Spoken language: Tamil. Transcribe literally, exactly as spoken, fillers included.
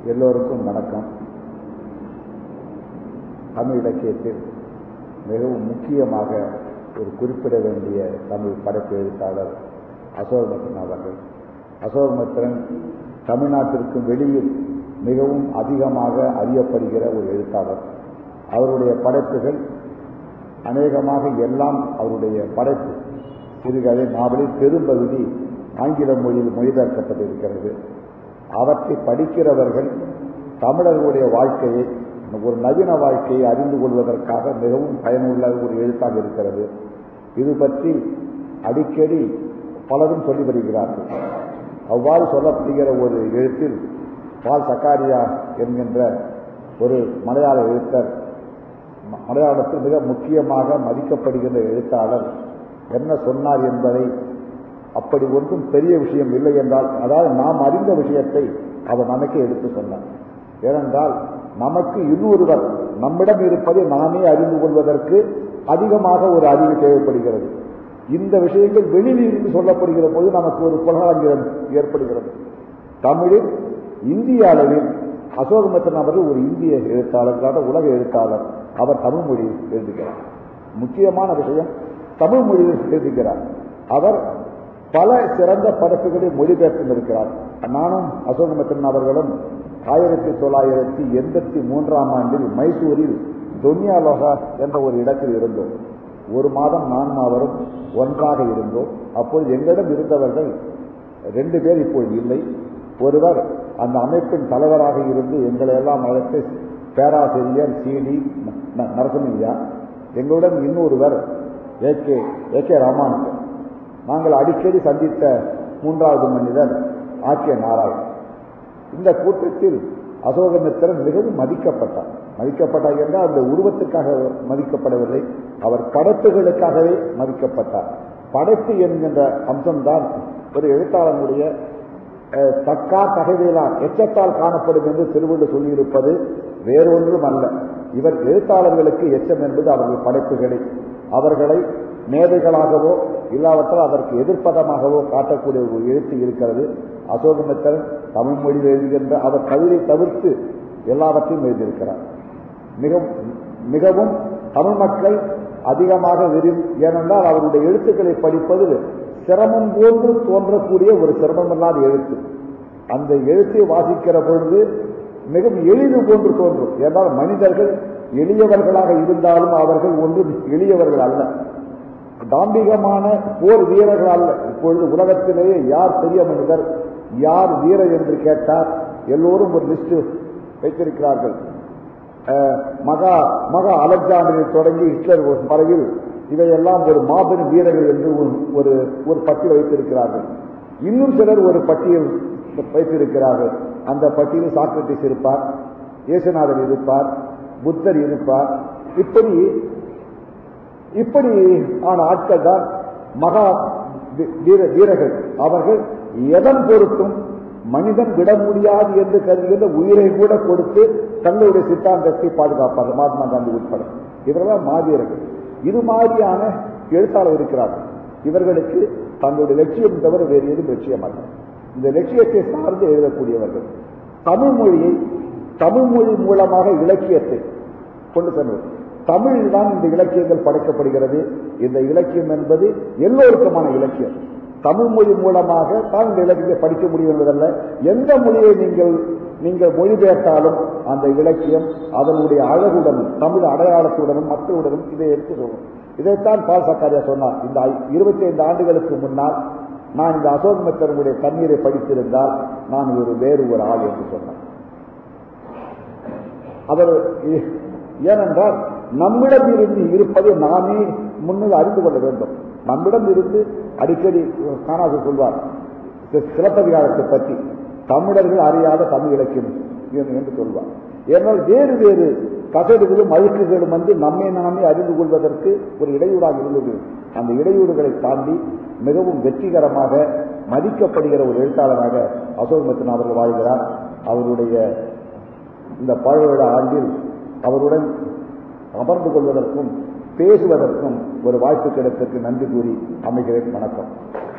எல்லோருக்கும் வணக்கம். தமிழ் இலக்கியத்தில் மிகவும் முக்கியமாக ஒரு குறிப்பிட வேண்டிய தமிழ் படைப்பு எழுத்தாளர் அசோகமித்திரன் அவர்கள். அசோகமித்திரன் தமிழ்நாட்டிற்கும் வெளியில் மிகவும் அதிகமாக அறியப்படுகிற ஒரு எழுத்தாளர். அவருடைய படைப்புகள் அநேகமாக எல்லாம் அவருடைய படைப்பு சிறுகதை நாவலில் பெரும்பகுதி ஆங்கில மொழியில் மொழிபெயர்க்கப்பட்டிருக்கிறது. அவற்றை படிக்கிறவர்கள் தமிழர்களுடைய வாழ்க்கையை, ஒரு நவீன வாழ்க்கையை அறிந்து கொள்வதற்காக மிகவும் பயனுள்ள ஒரு எழுத்தாக இருக்கிறது. இது பற்றி அடிக்கடி பலரும் சொல்லி வருகிறார்கள். அவ்வாறு சொல்லப்படுகிற ஒரு எழுத்தில் பால் சக்காரியா என்கின்ற ஒரு மலையாள எழுத்தர், மலையாளத்தில் மிக முக்கியமாக மதிக்கப்படுகின்ற எழுத்தாளர் என்ன சொன்னார் என்பதை, அப்படி ஒன்றும் பெரிய விஷயம் இல்லை என்றால், அதாவது நாம் அறிந்த விஷயத்தை அவர் நமக்கே எடுத்து சொன்னார். ஏனென்றால் நமக்கு இன்னொருவர் நம்மிடம் இருப்பதை நாமே அறிந்து கொள்வதற்கு அதிகமாக ஒரு அறிவு தேவைப்படுகிறது. இந்த விஷயங்கள் வெளியில் இருந்து சொல்லப்படுகிற போது நமக்கு ஒரு புலகாங்கிரம் ஏற்படுகிறது. தமிழில் இந்திய அளவில் அசோகமித்திரன் அவர்கள் ஒரு இந்திய எழுத்தாளர், உலக எழுத்தாளர். அவர் தமிழ் மொழியில் எழுதுகிறார். முக்கியமான விஷயம், தமிழ் மொழியில் எழுதுகிறார். அவர் பல சிறந்த படைப்புகளை மொழிபெயர்த்து இருக்கிறார். நானும் அசோகமித்திரன் அவர்களும் ஆயிரத்தி தொள்ளாயிரத்தி எண்பத்தி மூன்றாம் ஆண்டில் மைசூரில் தொன்யாலோகா என்ற ஒரு இடத்தில் இருந்தோம். ஒரு மாதம் நானும் அவரும் ஒன்றாக இருந்தோம். அப்பொழுது எங்களிடம் இருந்தவர்கள் ரெண்டு பேர் இப்பொழுது இல்லை. ஒருவர் அந்த அமைப்பின் தலைவராக இருந்து எங்களை எல்லாம் அழைத்து பேராசிரியர் சி டி நரசிம்மையா. எங்களுடன் இன்னொருவர் A K A K Ramanujan. நாங்கள் அடிக்கடி சந்தித்த மூன்றாவது மனிதர் ஆ கே நாராயண். இந்த கூட்டத்தில் அசோகமித்திரன் மிகவும் மதிக்கப்பட்டார். மதிக்கப்பட்டார் என்றால் அந்த உருவத்துக்காக மதிக்கப்படவில்லை, அவர் படைப்புகளுக்காகவே மதிக்கப்பட்டார். படைப்பு என்கின்ற அம்சம்தான் ஒரு எழுத்தாளனுடைய தக்கா தகவலால் எச்சத்தால் காணப்படும் என்று திருவள்ளுவர் சொல்லியிருப்பது வேறொன்றும் அல்ல. இவர் எழுத்தாளர்களுக்கு எச்சம் என்பது அவர்கள் படைப்புகளை, அவர்களை மேதைகளாகவோ இல்லாவற்றால் அதற்கு எதிர்ப்பதமாகவோ காட்டக்கூடிய ஒரு எழுத்து இருக்கிறது. அசோகமித்திரன் தமிழ் மொழியில் எழுதுகின்ற அவர் கவிதை தவிர்த்து எல்லாவற்றையும் எழுதியிருக்கிறார். மிகவும் மிகவும் தமிழ் மக்கள் அதிகமாக விரும்பி, ஏனென்றால் அவருடைய எழுத்துக்களை படிப்பது சிரமம் போன்று தோன்றக்கூடிய ஒரு சிரமமில்லாத எழுத்து. அந்த எழுத்தை வாசிக்கிற பொழுது மிகவும் எளிது போன்று தோன்றும். ஏனால் மனிதர்கள் எளியவர்களாக இருந்தாலும் அவர்கள் ஒன்றும் எளியவர்கள் அல்ல, தாம்பிகமான போர் வீரர்கள் அல்ல. இப்பொழுது உலகத்திலேயே யார் பெரிய மனிதர், யார் வீரர் என்று கேட்டார், எல்லோரும் ஒரு லிஸ்ட் வைத்திருக்கிறார்கள். மகா மகா அலெக்சாண்டரில் தொடங்கி ஹிட்லர் வரையில் இவையெல்லாம் ஒரு மாபெரும் வீரர்கள் என்று ஒரு ஒரு பட்டியல் வைத்திருக்கிறார்கள். இன்னும் சிலர் ஒரு பட்டியல் வைத்திருக்கிறார்கள். அந்த பட்டியலில் சாக்ரட்டிஸ் இருப்பார், இயேசுநாதர் இருப்பார், புத்தர் இருப்பார். இப்படி இப்படி ஆன ஆட்கள் தான் மகா வீரர்கள். அவர்கள் எதன் பொருட்டும் மனிதன் விட முடியாது என்று கருதுகின்ற உயிரை கூட கொடுத்து தங்களுடைய சித்தாந்தத்தை பாதுகாப்பார்கள். மகாத்மா காந்தி உட்பட இவர்களால் மாவீரர்கள். இது மாதிரியான எழுத்தாளர் இருக்கிறார்கள். இவர்களுக்கு தங்களுடைய லட்சியம் தவிர வேறு எதுவும் லட்சியம் அல்ல. இந்த லட்சியத்தை சார்ந்து எழுதக்கூடியவர்கள் தமிழ் மொழியை, தமிழ் மொழி மூலமாக இலக்கியத்தை கொண்டு செல்வது. தமிழில் தான் இந்த இலக்கியங்கள் படைக்கப்படுகிறது. இந்த இலக்கியம் என்பது எல்லோருக்குமான இலக்கியம். தமிழ் மொழி மூலமாக தான் இந்த இலக்கியத்தை படிக்க முடியும் என்பதல்ல. எந்த மொழியை நீங்கள் நீங்கள் மொழிபெயர்த்தாலும் அந்த இலக்கியம் அதனுடைய அழகுடனும் தமிழ் அடையாளத்துடனும் மக்களுடனும் இதை எடுத்து சொல்லும். இதைத்தான் பால் சக்காரியா சொன்னார். இந்த இருபத்தி ஐந்து ஆண்டுகளுக்கு முன்னால் நான் இந்த அசோகமித்திரனுடைய தண்ணீரை படித்திருந்தால் நான் ஒரு வேறு ஒரு ஆள் என்று சொன்னார். அவர் ஏனென்றால் நம்மிடம் இருந்து இருப்பதை நாமே முன்னில் அறிந்து கொள்ள வேண்டும். நம்மிடம் இருந்து அடிக்கடி காணாது சொல்வார் சிலப்பதிகாரத்தை பற்றி, தமிழர்கள் அறியாத தமிழ் இலக்கியம் என்று சொல்வார். ஏனால் வேறு வேறு கசடுகளும் அழுக்குகளும் வந்து நம்மை நாமே அறிந்து கொள்வதற்கு ஒரு இடையூறாக இருந்தது. அந்த இடையூறுகளை தாண்டி மிகவும் வெற்றிகரமாக மதிக்கப்படுகிற ஒரு எழுத்தாளராக அசோகமித்திரன் அவர்கள் வாழ்கிறார். அவருடைய இந்த பழவிழ ஆண்டில் அவருடன் அமர்ந்து கொள்வதற்கும் பேசுவதற்கும் ஒரு வாய்ப்பு கிடைத்ததற்கு நன்றி கூறி அமைகிறேன். வணக்கம்.